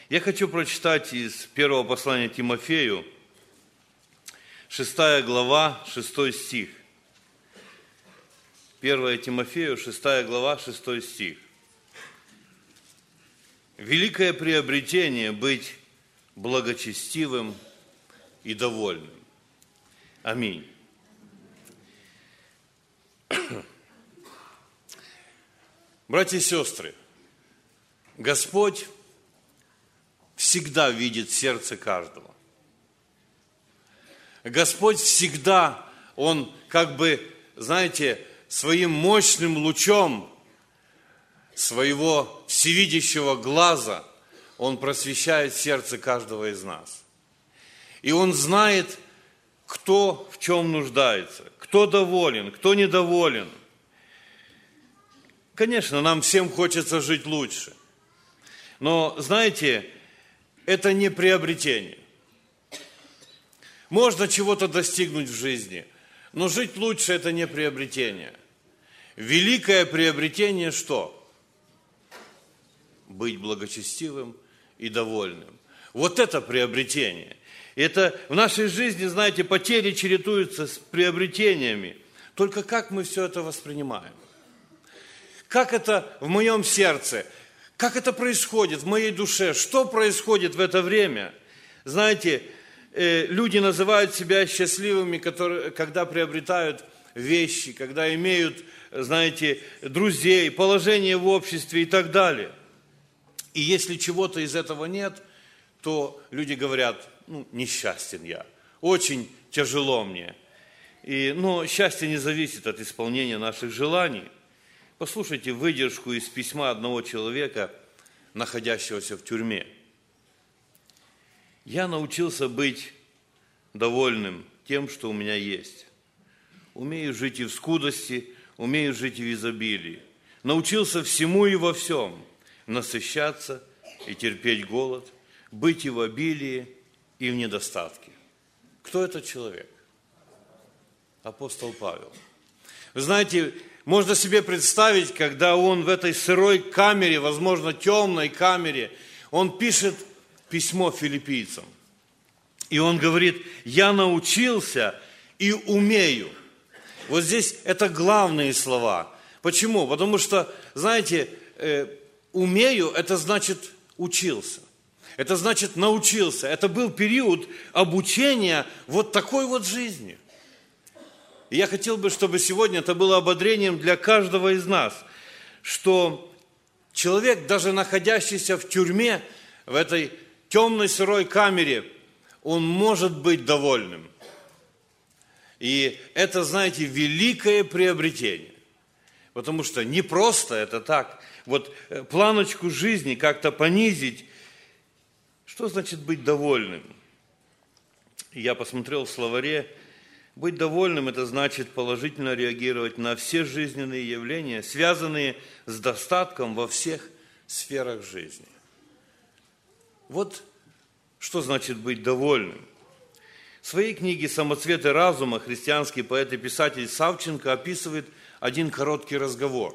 Я хочу прочитать из первого послания Тимофею, 6 глава, 6 стих. 1 Тимофею, 6 глава, 6 стих. «Великое приобретение быть благочестивым и довольным». Аминь. Братья и сестры, Господь всегда видит сердце каждого. Господь всегда, Он своим мощным лучом своего всевидящего глаза, Он просвещает сердце каждого из нас. И Он знает, кто в чем нуждается, кто доволен, кто недоволен. Конечно, нам всем хочется жить лучше. Но, знаете, это не приобретение. Можно чего-то достигнуть в жизни, но жить лучше – это не приобретение. Великое приобретение что? Быть благочестивым и довольным. Вот это приобретение. Это в нашей жизни, знаете, потери чередуются с приобретениями. Только как мы все это воспринимаем? Как это в моем сердце? Как это происходит в моей душе? Что происходит в это время? Знаете, люди называют себя счастливыми, когда приобретают вещи, когда имеют, знаете, друзей, положение в обществе и так далее. И если чего-то из этого нет, то люди говорят, несчастен я, очень тяжело мне. Но счастье не зависит от исполнения наших желаний. Послушайте выдержку из письма одного человека, находящегося в тюрьме. «Я научился быть довольным тем, что у меня есть. Умею жить и в скудости, умею жить и в изобилии. Научился всему и во всем, насыщаться и терпеть голод, быть и в обилии, и в недостатке». Кто этот человек? Апостол Павел. Вы знаете, можно себе представить, когда он в этой сырой камере, возможно, темной камере, он пишет письмо филиппийцам. И он говорит, я научился и умею. Вот здесь это главные слова. Почему? Потому что, знаете, умею, это значит учился. Это значит научился. Это был период обучения вот такой вот жизни. И я хотел бы, чтобы сегодня это было ободрением для каждого из нас, что человек, даже находящийся в тюрьме, в этой темной сырой камере, он может быть довольным. И это, знаете, великое приобретение. Потому что не просто это так, вот планочку жизни как-то понизить. Что значит быть довольным? Я посмотрел в словаре. Быть довольным – это значит положительно реагировать на все жизненные явления, связанные с достатком во всех сферах жизни. Вот что значит быть довольным. В своей книге «Самоцветы разума» христианский поэт и писатель Савченко описывает один короткий разговор.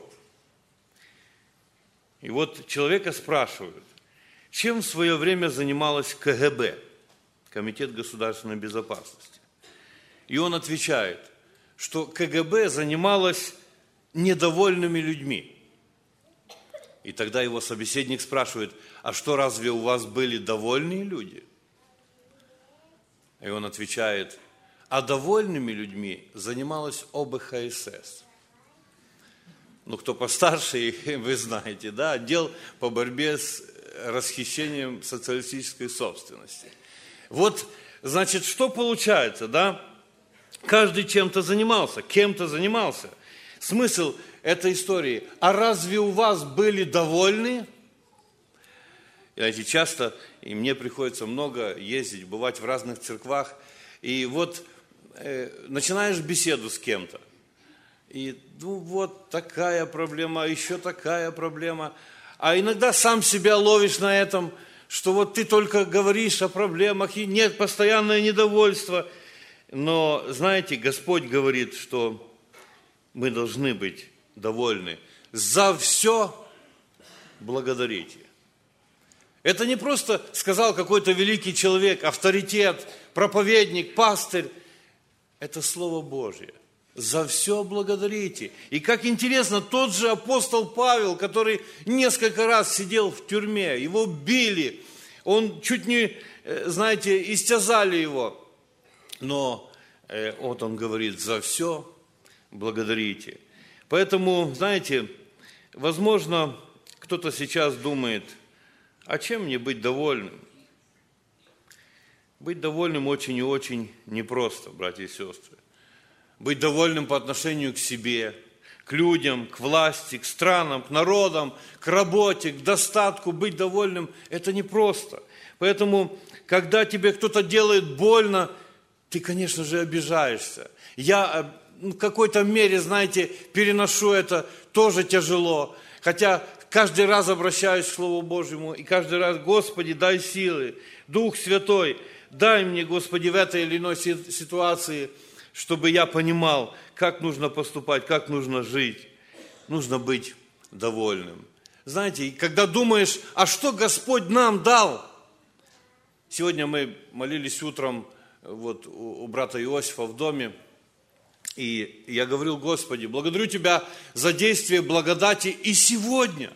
И вот человека спрашивают, чем в свое время занималась КГБ, Комитет государственной безопасности. И он отвечает, что КГБ занималась недовольными людьми. И тогда его собеседник спрашивает, а что, разве у вас были довольные люди? И он отвечает, а довольными людьми занималась ОБХСС. Кто постарше, вы знаете, да, отдел по борьбе с расхищением социалистической собственности. Вот, значит, что получается, да? Каждый чем-то занимался, кем-то занимался. Смысл этой истории. А разве у вас были довольны? Знаете, часто, и мне приходится много ездить, бывать в разных церквах, и вот начинаешь беседу с кем-то. И вот такая проблема, еще такая проблема. А иногда сам себя ловишь на этом, что вот ты только говоришь о проблемах, и нет, постоянное недовольство. Но, знаете, Господь говорит, что мы должны быть довольны. За все благодарите. Это не просто сказал какой-то великий человек, авторитет, проповедник, пастырь. Это Слово Божье. За все благодарите. И как интересно, тот же апостол Павел, который несколько раз сидел в тюрьме, его били, он чуть не, знаете, истязали его. Но вот он говорит, за все благодарите. Поэтому, знаете, возможно, кто-то сейчас думает, а чем мне быть довольным? Быть довольным очень и очень непросто, братья и сестры. Быть довольным по отношению к себе, к людям, к власти, к странам, к народам, к работе, к достатку. Быть довольным – это непросто. Поэтому, когда тебе кто-то делает больно, ты, конечно же, обижаешься. Я в какой-то мере, знаете, переношу это тоже тяжело. Хотя каждый раз обращаюсь к Слову Божьему, и каждый раз, Господи, дай силы, Дух Святой, дай мне, Господи, в этой или иной ситуации, чтобы я понимал, как нужно поступать, как нужно жить. Нужно быть довольным. Знаете, когда думаешь, а что Господь нам дал? Сегодня мы молились утром вот у брата Иосифа в доме, и я говорил, Господи, благодарю Тебя за действие благодати и сегодня.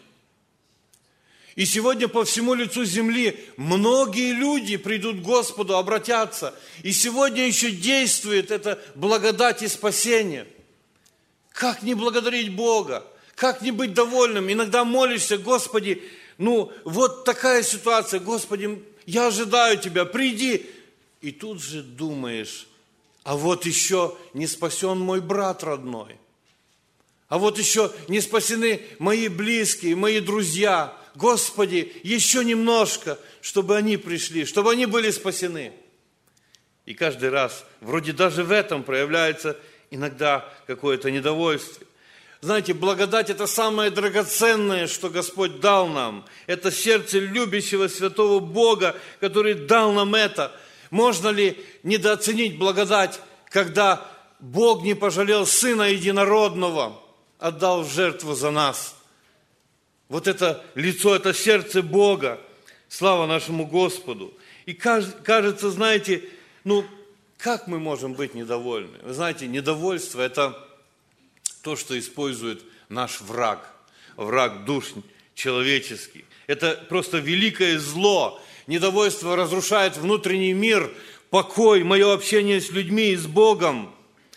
И сегодня по всему лицу земли многие люди придут к Господу, обратятся. И сегодня еще действует эта благодать и спасение. Как не благодарить Бога? Как не быть довольным? Иногда молишься, Господи, вот такая ситуация, Господи, я ожидаю Тебя, приди. И тут же думаешь, а вот еще не спасен мой брат родной. А вот еще не спасены мои близкие, мои друзья. Господи, еще немножко, чтобы они пришли, чтобы они были спасены. И каждый раз, вроде даже в этом проявляется иногда какое-то недовольствие. Знаете, благодать – это самое драгоценное, что Господь дал нам. Это сердце любящего святого Бога, который дал нам это. Можно ли недооценить благодать, когда Бог не пожалел Сына Единородного, отдал в жертву за нас? Вот это лицо, это сердце Бога. Слава нашему Господу. И кажется, знаете, как мы можем быть недовольны? Вы знаете, недовольство – это то, что использует наш враг душ человеческих. Это просто великое зло. Недовольство разрушает внутренний мир, покой, мое общение с людьми и с Богом.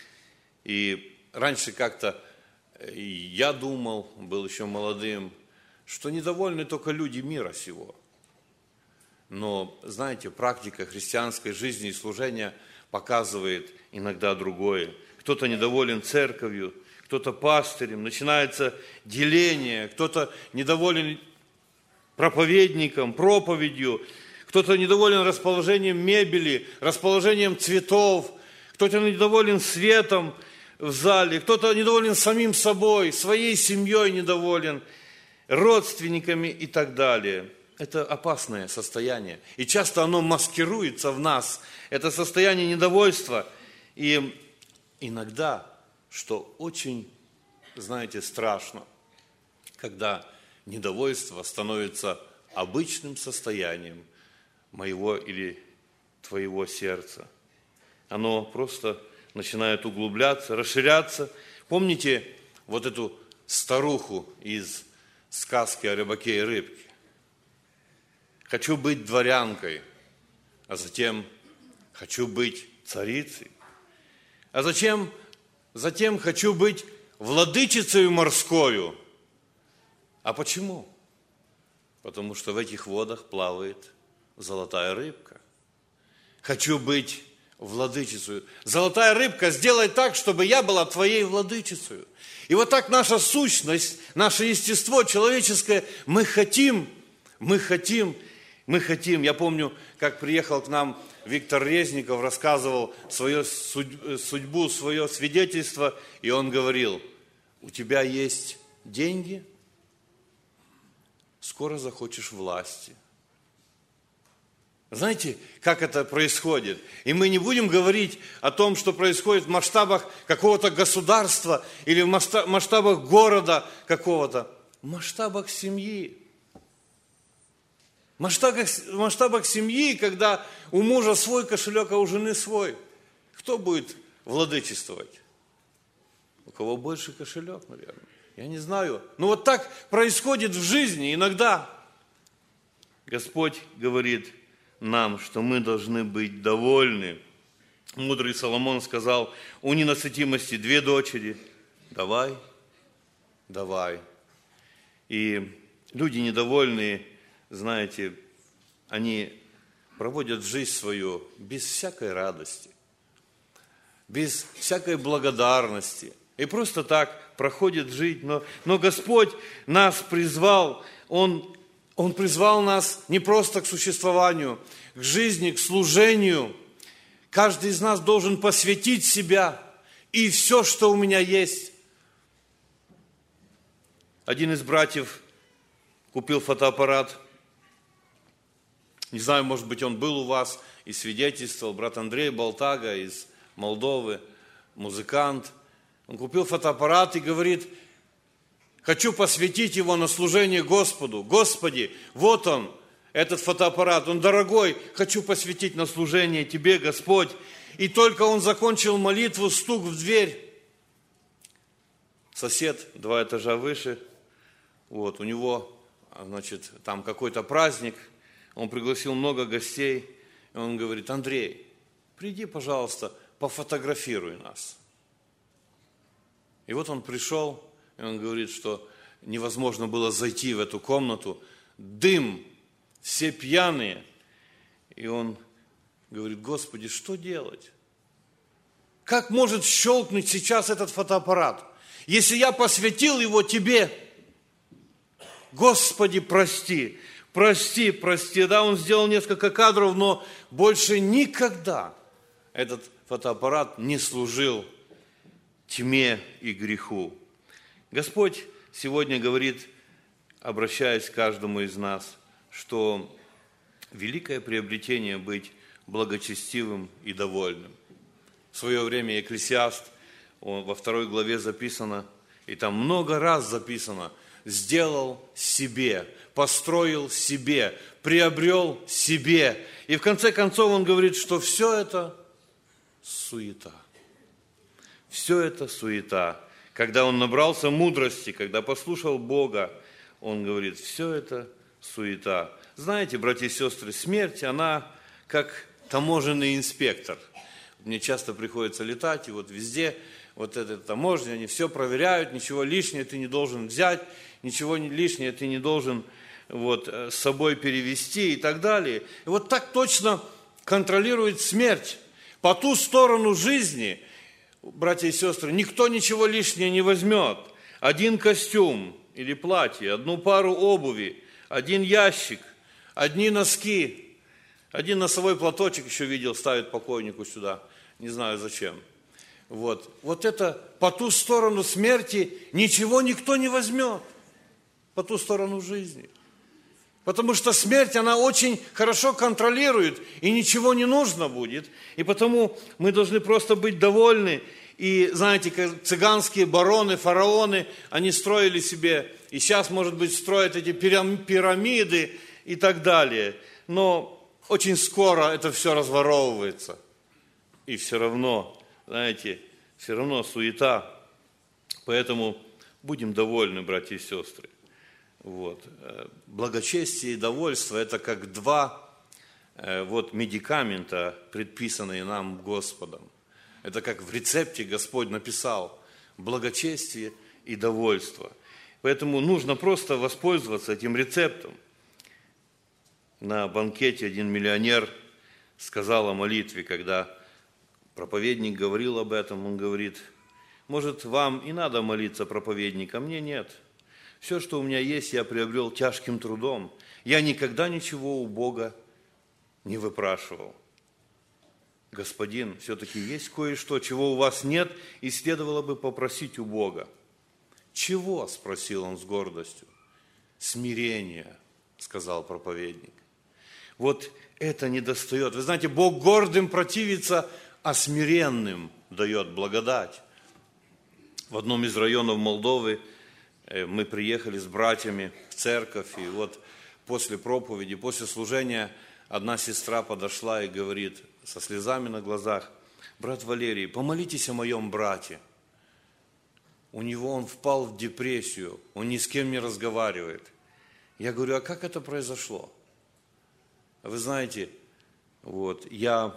И раньше как-то я думал, был еще молодым, что недовольны только люди мира сего. Но, знаете, практика христианской жизни и служения показывает иногда другое. Кто-то недоволен церковью, кто-то пастырем, начинается деление, кто-то недоволен проповедником, проповедью, кто-то недоволен расположением мебели, расположением цветов, кто-то недоволен светом в зале, кто-то недоволен самим собой, своей семьей недоволен, родственниками и так далее. Это опасное состояние. И часто оно маскируется в нас. Это состояние недовольства. И иногда, что очень, знаете, страшно, когда недовольство становится обычным состоянием моего или твоего сердца. Оно просто начинает углубляться, расширяться. Помните вот эту старуху из сказки о рыбаке и рыбке? Хочу быть дворянкой, а затем хочу быть царицей. А затем хочу быть владычицей морскою. А почему? Потому что в этих водах плавает золотая рыбка. Хочу быть владычицей. Золотая рыбка, сделай так, чтобы я была твоей владычицей. И вот так наша сущность, наше естество человеческое, мы хотим. Я помню, как приехал к нам Виктор Резников, рассказывал свою судьбу, свое свидетельство, и он говорил, у тебя есть деньги, скоро захочешь власти. Знаете, как это происходит? И мы не будем говорить о том, что происходит в масштабах какого-то государства или в масштабах города какого-то, в масштабах семьи. В масштабах семьи, когда у мужа свой кошелек, а у жены свой. Кто будет владычествовать? У кого больше кошелек, наверное. Я не знаю. Но вот так происходит в жизни иногда. Господь говорит нам, что мы должны быть довольны. Мудрый Соломон сказал: у ненасытимости 2 дочери. Давай. И люди недовольные, знаете, они проводят жизнь свою без всякой радости, без всякой благодарности. И просто так проходит жизнь. Но Господь нас призвал, Он призвал нас не просто к существованию, к жизни, к служению. Каждый из нас должен посвятить себя и все, что у меня есть. Один из братьев купил фотоаппарат. Не знаю, может быть, он был у вас и свидетельствовал. Брат Андрей Болтага из Молдовы, музыкант. Он купил фотоаппарат и говорит: хочу посвятить его на служение Господу. Господи, вот он, этот фотоаппарат, он дорогой, хочу посвятить на служение Тебе, Господь. И только он закончил молитву, стук в дверь. Сосед 2 этажа выше, вот, у него, значит, там какой-то праздник, он пригласил много гостей, и он говорит: Андрей, приди, пожалуйста, пофотографируй нас. И вот он пришел, и он говорит, что невозможно было зайти в эту комнату, дым, все пьяные. И он говорит: Господи, что делать? Как может щелкнуть сейчас этот фотоаппарат, если я посвятил его Тебе? Господи, прости. Да, он сделал несколько кадров, но больше никогда этот фотоаппарат не служил тьме и греху. Господь сегодня говорит, обращаясь к каждому из нас, что великое приобретение быть благочестивым и довольным. В свое время Екклесиаст, во 2 главе записано, и там много раз записано: сделал себе, построил себе, приобрел себе. И в конце концов он говорит, что все это суета. Все это суета. Когда он набрался мудрости, когда послушал Бога, он говорит: все это суета. Знаете, братья и сестры, смерть, она как таможенный инспектор. Мне часто приходится летать, и вот везде вот эта таможня, они все проверяют, ничего лишнего ты не должен взять, ничего лишнего ты не должен с собой перевести и так далее. И вот так точно контролирует смерть. По ту сторону жизни, братья и сестры, никто ничего лишнего не возьмет. 1 костюм или платье, 1 пару обуви, 1 ящик, 1 носки, 1 носовой платочек еще видел, ставит покойнику сюда, не знаю зачем. Вот это по ту сторону смерти ничего никто не возьмет, по ту сторону жизни. Потому что смерть, она очень хорошо контролирует, и ничего не нужно будет. И потому мы должны просто быть довольны. И знаете, как цыганские бароны, фараоны, они строили себе, и сейчас, может быть, строят эти пирамиды и так далее. Но очень скоро это все разворовывается. И все равно, знаете, все равно суета. Поэтому будем довольны, братья и сестры. Благочестие и довольство – это как 2 медикамента, предписанные нам Господом. Это как в рецепте Господь написал: благочестие и довольство. Поэтому нужно просто воспользоваться этим рецептом. На банкете 1 миллионер сказал о молитве, когда проповедник говорил об этом, он говорит: может, вам и надо молиться, проповедник, а мне нет. Все, что у меня есть, я приобрел тяжким трудом. Я никогда ничего у Бога не выпрашивал. Господин, все-таки есть кое-что, чего у вас нет, и следовало бы попросить у Бога. Чего? Спросил он с гордостью. Смирение, сказал проповедник. Вот это недостает. Вы знаете, Бог гордым противится, а смиренным дает благодать. В одном из районов Молдовы мы приехали с братьями в церковь, и после проповеди, после служения одна сестра подошла и говорит со слезами на глазах: брат Валерий, помолитесь о моем брате. Он впал в депрессию, он ни с кем не разговаривает. Я говорю: а как это произошло? Вы знаете, я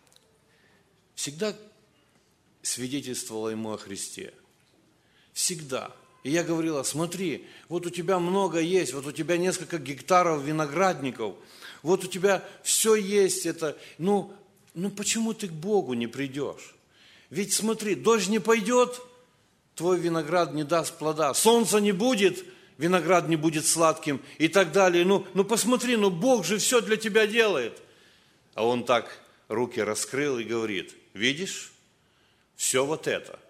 всегда свидетельствовала ему о Христе. Всегда. И я говорила: смотри, вот у тебя много есть, вот у тебя несколько гектаров виноградников, вот у тебя все есть это. Ну почему ты к Богу не придешь? Ведь смотри, дождь не пойдет, твой виноград не даст плода, солнца не будет, виноград не будет сладким и так далее. Посмотри, Бог же все для тебя делает. А он так руки раскрыл и говорит: видишь, все вот это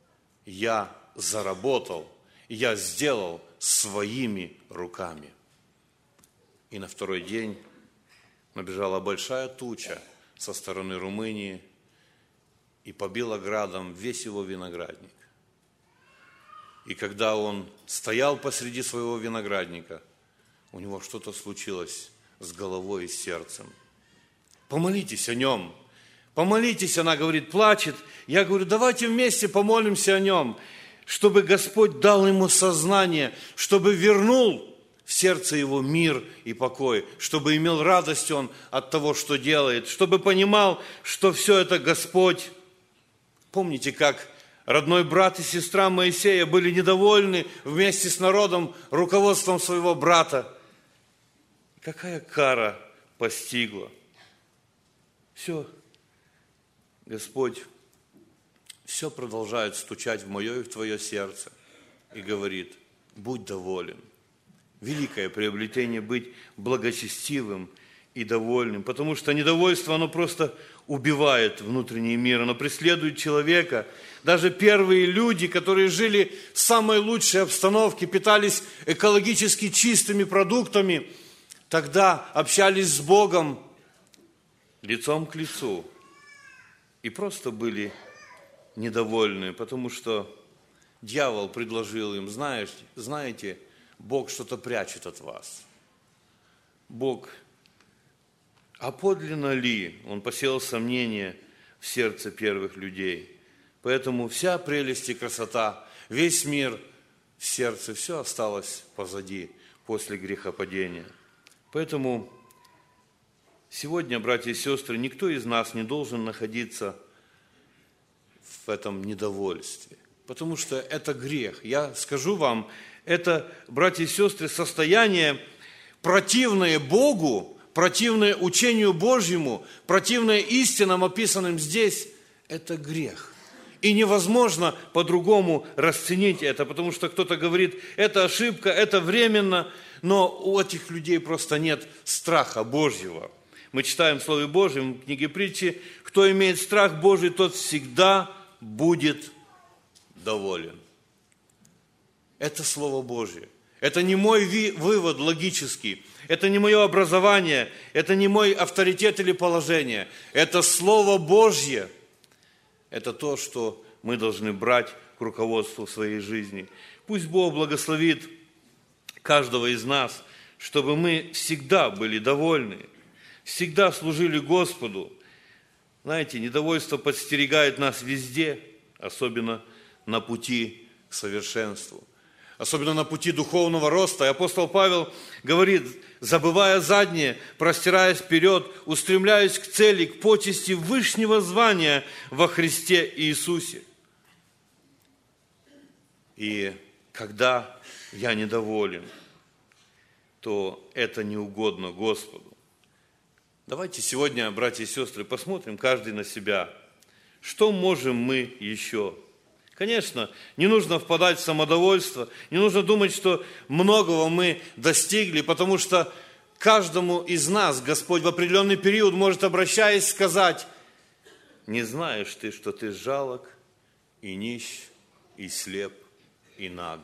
я заработал, я сделал своими руками. И на второй день набежала большая туча со стороны Румынии и побила градом весь его виноградник. И когда он стоял посреди своего виноградника, у него что-то случилось с головой и с сердцем. Помолитесь о нем. Помолитесь, она говорит, плачет. Я говорю: давайте вместе помолимся о нем, чтобы Господь дал ему сознание, чтобы вернул в сердце его мир и покой, чтобы имел радость он от того, что делает, чтобы понимал, что все это Господь. Помните, как родной брат и сестра Моисея были недовольны вместе с народом руководством своего брата? Какая кара постигла? Все, Господь все продолжает стучать в мое и в твое сердце и говорит: будь доволен. Великое приобретение быть благочестивым и довольным, потому что недовольство, оно просто убивает внутренний мир, оно преследует человека. Даже первые люди, которые жили в самой лучшей обстановке, питались экологически чистыми продуктами, тогда общались с Богом лицом к лицу и просто были недовольны, потому что дьявол предложил им: знаете, Бог что-то прячет от вас. Бог, а подлинно ли? Он посеял сомнения в сердце первых людей. Поэтому вся прелесть и красота, весь мир в сердце, все осталось позади после грехопадения. Поэтому сегодня, братья и сестры, никто из нас не должен находиться в этом недовольстве, потому что это грех. Я скажу вам, это, братья и сестры, состояние противное Богу, противное учению Божьему, противное истинам, описанным здесь, это грех. И невозможно по-другому расценить это, потому что кто-то говорит: это ошибка, это временно, но у этих людей просто нет страха Божьего. Мы читаем в Слове Божьем, в книге Притчи: кто имеет страх Божий, тот всегда будет доволен. Это Слово Божье. Это не мой вывод логический, это не мое образование, это не мой авторитет или положение. Это Слово Божье. Это то, что мы должны брать к руководству своей жизни. Пусть Бог благословит каждого из нас, чтобы мы всегда были довольны, всегда служили Господу. Знаете, недовольство подстерегает нас везде, особенно на пути к совершенству, особенно на пути духовного роста. И апостол Павел говорит: забывая заднее, простираясь вперед, устремляясь к цели, к почести вышнего звания во Христе Иисусе. И когда я недоволен, то это не угодно Господу. Давайте сегодня, братья и сестры, посмотрим каждый на себя. Что можем мы еще? Конечно, не нужно впадать в самодовольство, не нужно думать, что многого мы достигли, потому что каждому из нас Господь в определенный период может, обращаясь, сказать: не знаешь ты, что ты жалок, и нищ, и слеп, и наг.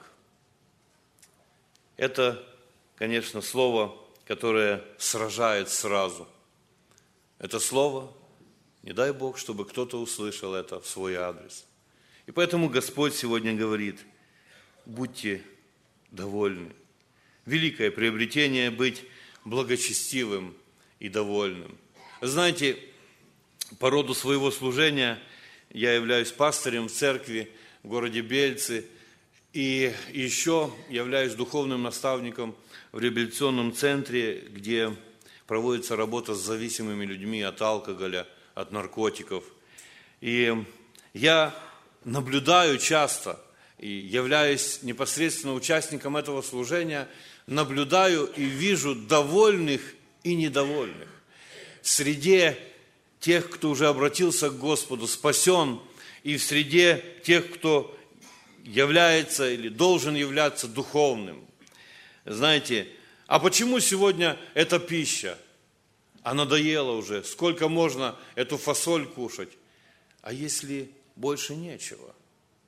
Это, конечно, слово, которое сражает сразу. Это слово, не дай Бог, чтобы кто-то услышал это в свой адрес. И поэтому Господь сегодня говорит: будьте довольны. Великое приобретение быть благочестивым и довольным. Знаете, по роду своего служения я являюсь пастырем в церкви в городе Бельцы, и еще являюсь духовным наставником в реабилитационном центре, где проводится работа с зависимыми людьми от алкоголя, от наркотиков. И я наблюдаю часто, и являюсь непосредственно участником этого служения, наблюдаю и вижу довольных и недовольных. В среде тех, кто уже обратился к Господу, спасен, и в среде тех, кто является или должен являться духовным. Знаете, а почему сегодня эта пища? А надоело уже, сколько можно эту фасоль кушать? А если больше нечего?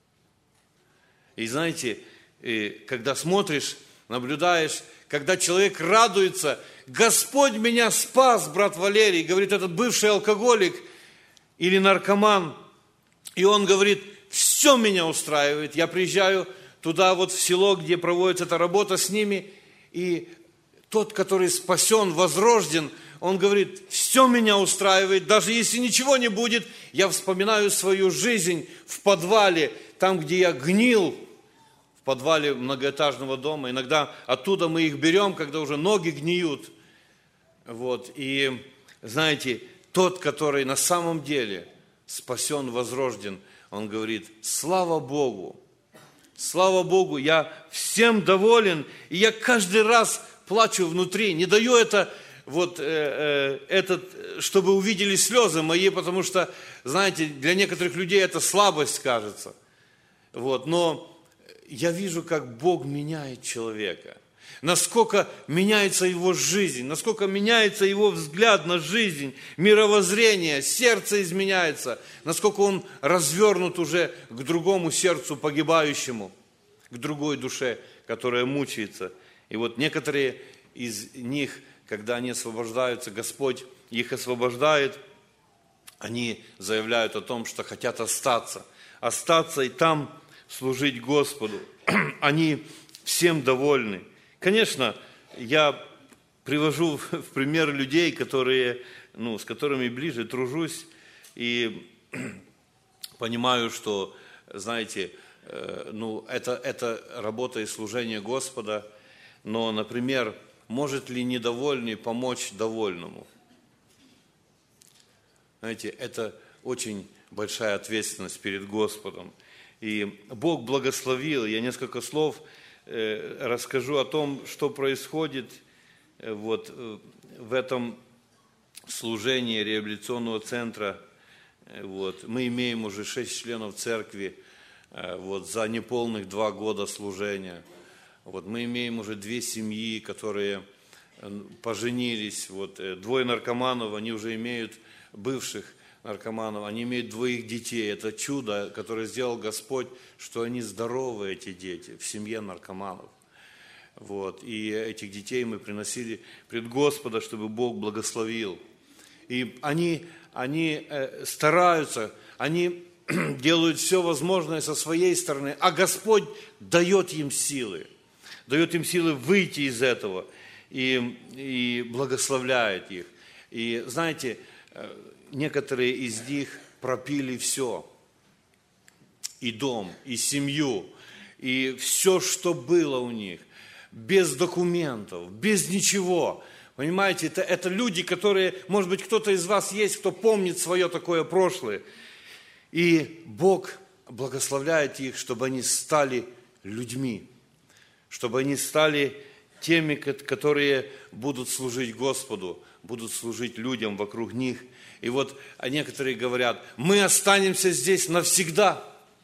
И знаете, когда смотришь, наблюдаешь, когда человек радуется, Господь меня спас, брат Валерий, говорит этот бывший алкоголик или наркоман, и он говорит, все меня устраивает, я приезжаю туда вот в село, где проводится эта работа с ними, и тот, который спасен, возрожден, он говорит, все меня устраивает, даже если ничего не будет, я вспоминаю свою жизнь в подвале, там, где я гнил, в подвале многоэтажного дома. Иногда оттуда мы их берем, когда уже ноги гниют. Вот. И знаете, тот, который на самом деле спасен, возрожден, он говорит, слава Богу, я всем доволен, и я каждый раз плачу внутри, не даю это, чтобы увидели слезы мои, потому что, знаете, для некоторых людей это слабость кажется. Вот, но я вижу, как Бог меняет человека, насколько меняется его жизнь, насколько меняется его взгляд на жизнь, мировоззрение, сердце изменяется, насколько он развернут уже к другому сердцу погибающему, к другой душе, которая мучается. И вот некоторые из них, когда они освобождаются, Господь их освобождает, они заявляют о том, что хотят остаться и там служить Господу. Они всем довольны. Конечно, я привожу в пример людей, с которыми ближе тружусь, и понимаю, что, знаете, это работа и служение Господа, но, например, может ли недовольный помочь довольному? Знаете, это очень большая ответственность перед Господом. И Бог благословил, я несколько слов расскажу о том, что происходит вот в этом служении реабилитационного центра. Вот. Мы имеем уже 6 членов церкви за неполных 2 года служения. Вот. Мы имеем уже 2 семьи, которые поженились. 2 наркоманов, они уже имеют бывших наркоманов, они имеют 2 детей. Это чудо, которое сделал Господь, что они здоровы, эти дети, в семье наркоманов. Вот. И этих детей мы приносили пред Господа, чтобы Бог благословил. И они стараются, они делают все возможное со своей стороны, а Господь дает им силы выйти из этого и благословляет их. И знаете, некоторые из них пропили все, и дом, и семью, и все, что было у них, без документов, без ничего. Понимаете, это люди, которые, может быть, кто-то из вас есть, кто помнит свое такое прошлое. И Бог благословляет их, чтобы они стали людьми, чтобы они стали теми, которые будут служить Господу, будут служить людям вокруг них. И вот некоторые говорят, мы останемся здесь навсегда.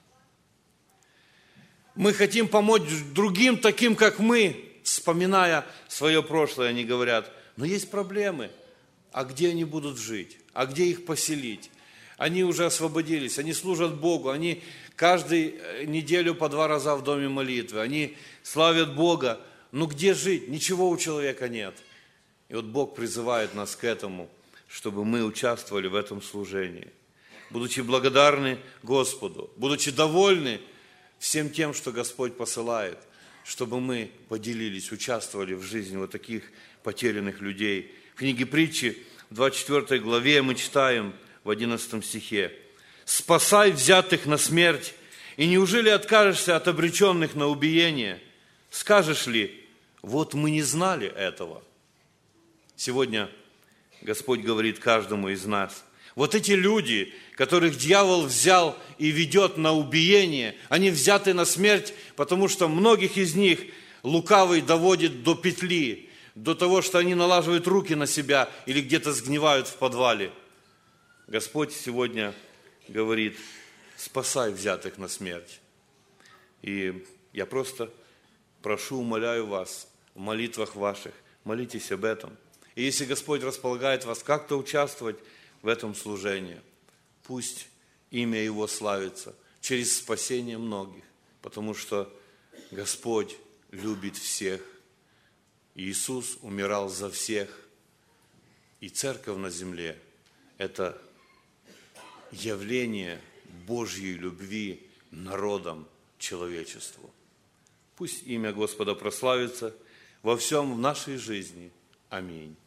Мы хотим помочь другим, таким, как мы, вспоминая свое прошлое, они говорят, но есть проблемы. А где они будут жить? А где их поселить? Они уже освободились, они служат Богу, они каждую неделю по 2 раза в доме молитвы, они славят Бога. Но где жить? Ничего у человека нет. И вот Бог призывает нас к этому, чтобы мы участвовали в этом служении. Будучи благодарны Господу, будучи довольны всем тем, что Господь посылает, чтобы мы поделились, участвовали в жизни вот таких потерянных людей. В книге Притчи, в 24 главе мы читаем в 11 стихе: «Спасай взятых на смерть, и неужели откажешься от обреченных на убиение? Скажешь ли, вот мы не знали этого?» Сегодня Господь говорит каждому из нас: вот эти люди, которых дьявол взял и ведет на убиение, они взяты на смерть, потому что многих из них лукавый доводит до петли, до того, что они налаживают руки на себя или где-то сгнивают в подвале. Господь сегодня говорит: спасай взятых на смерть. И я просто прошу, умоляю вас в молитвах ваших, молитесь об этом. И если Господь располагает вас как-то участвовать в этом служении, пусть имя Его славится через спасение многих, потому что Господь любит всех. Иисус умирал за всех, и церковь на земле – это явление Божьей любви народам, человечеству. Пусть имя Господа прославится во всем в нашей жизни. Аминь.